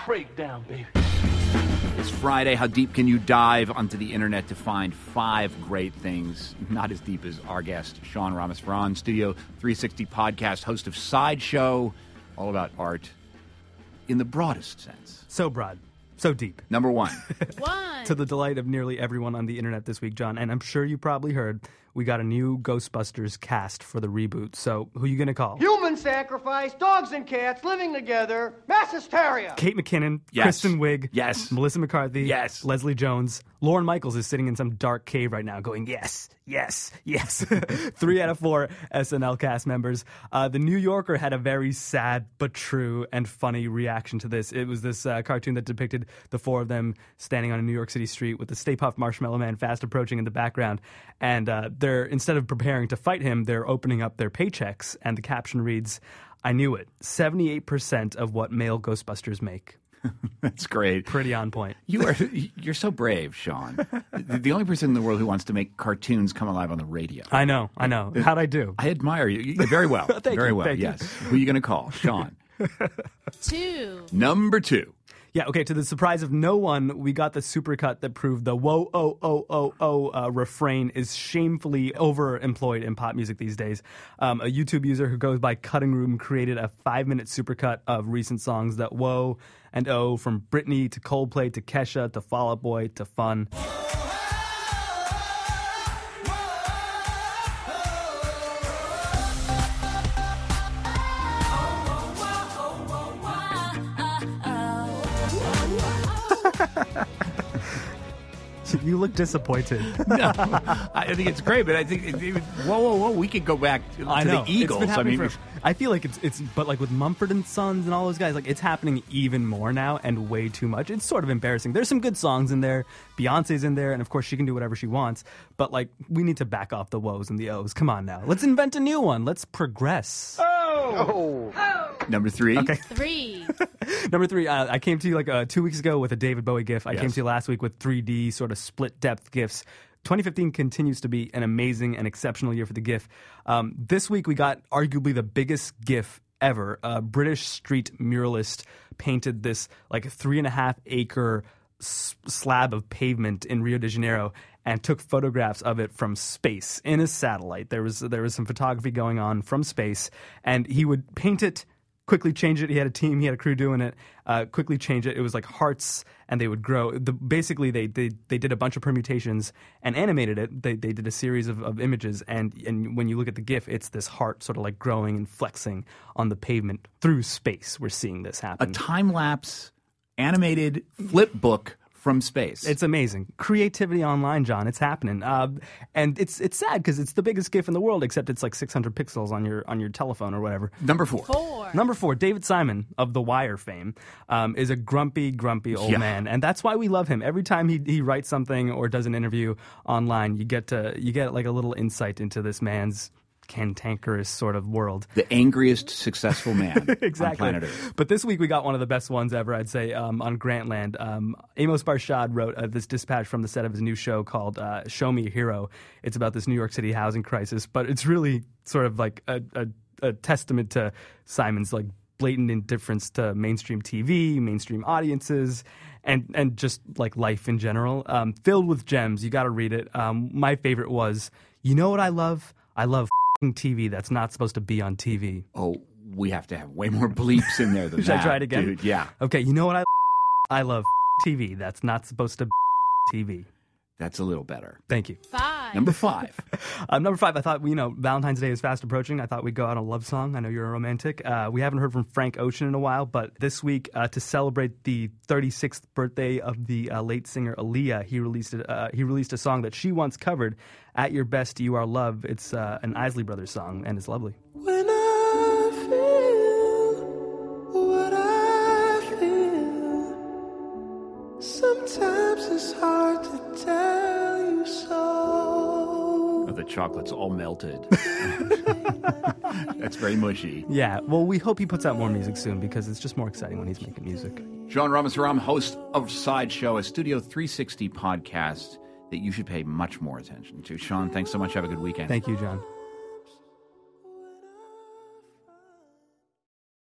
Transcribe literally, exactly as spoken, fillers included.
breakdown, baby. It's Friday. How deep can you dive onto the internet to find five great things? Not as deep as our guest, Sean Rameswaram, Studio three sixty podcast, host of Sideshow, all about art in the broadest sense. So broad. So deep. Number one. One. To the delight of nearly everyone on the internet this week, John, and I'm sure you probably heard, we got a new Ghostbusters cast for the reboot. So who are you going to call? Human sacrifice, dogs and cats living together, mass hysteria. Kate McKinnon, Yes. Kristen Wiig, Yes. Melissa McCarthy, Yes. Leslie Jones. Lorne Michaels is sitting in some dark cave right now going, yes, yes, yes. Three out of four S N L cast members. Uh, the New Yorker had a very sad but true and funny reaction to this. It was this uh, cartoon that depicted the four of them standing on a New York City street with the Stay Puft Marshmallow Man fast approaching in the background. And uh, they're, instead of preparing to fight him, they're opening up their paychecks. And the caption reads, I knew it, seventy-eight percent of what male Ghostbusters make. That's great. Pretty on point. You are you're so brave, Sean. the, the only person in the world who wants to make cartoons come alive on the radio. I know, I know. How'd I do? I admire you. you very well. Thank very you, well. thank you. Yes. Who are you going to call? Sean. Two. Number two. Yeah, okay, to the surprise of no one, we got the supercut that proved the whoa, oh, oh, oh, oh uh, refrain is shamefully overemployed in pop music these days. Um, a YouTube user who goes by Cutting Room created a five-minute supercut of recent songs that whoa and oh, from Britney to Coldplay to Kesha to Fall Out Boy to Fun. You look disappointed. No, I think it's great, but I think, it, it, whoa, whoa, whoa, we could go back to I know. the Eagles. It's been I mean, for, I feel like it's, it's, but like with Mumford and Sons and all those guys, like it's happening even more now and way too much. It's sort of embarrassing. There's some good songs in there. Beyonce's in there, and of course she can do whatever she wants. But like, we need to back off the woes and the ohs. Come on now. Let's invent a new one. Let's progress. Oh. number three. Okay. Three. Number three, uh, I came to you like uh, two weeks ago with a David Bowie gif. I Yes. came to you last week with three D sort of split depth gifs. twenty fifteen continues to be an amazing and exceptional year for the GIF. Um, this week we got arguably the biggest GIF ever. A British street muralist painted this like three and a half acre s- slab of pavement in Rio de Janeiro and took photographs of it from space in a satellite. There was there was some photography going on from space, and he would paint it, quickly change it. He had a team, he had a crew doing it, uh, quickly change it. It was like hearts, and they would grow. The, basically, they, they they did a bunch of permutations and animated it. They they did a series of, of images, and, and when you look at the GIF, it's this heart sort of like growing and flexing on the pavement through space. We're seeing this A happen. time-lapse animated flip book from space. It's amazing. Creativity online, John. It's happening. Uh, and it's it's sad because it's the biggest GIF in the world, except it's like six hundred pixels on your on your telephone or whatever. number four. Four. Number four, David Simon of The Wire fame um, is a grumpy, grumpy old Yeah. man, and that's why we love him. Every time he he writes something or does an interview online, you get to you get like a little insight into this man's cantankerous sort of world. The angriest successful man Exactly. on planet Earth. But this week we got one of the best ones ever, I'd say, um, on Grantland. Um, Amos Barshad wrote uh, this dispatch from the set of his new show called uh, Show Me a Hero. It's about this New York City housing crisis, but it's really sort of like a, a, a testament to Simon's like blatant indifference to mainstream T V, mainstream audiences, and and just like life in general. Um, filled with gems. You got to read it. Um, my favorite was, you know what I love? I love T V that's not supposed to be on T V. Oh, we have to have way more bleeps in there than Should that. I try it again? Dude, yeah. Okay, you know what I I love T V that's not supposed to be T V. That's a little better. Thank you. Five. Number five. Um, number five, I thought, you know, Valentine's Day is fast approaching. I thought we'd go out on a love song. I know you're a romantic. Uh, we haven't heard from Frank Ocean in a while, but this week, uh, to celebrate the thirty-sixth birthday of the uh, late singer Aaliyah, he released a, uh, he released a song that she once covered, At Your Best, You Are Love. It's uh, an Isley Brothers song, and it's lovely. When I feel what I feel, sometimes it's hard to tell you so. Oh, the chocolate's all melted. That's very mushy. Yeah, well, we hope he puts out more music soon because it's just more exciting when he's making music. Sean Rameswaram, host of Sideshow, a Studio three sixty podcast that you should pay much more attention to. Sean, thanks so much. Have a good weekend. Thank you, John.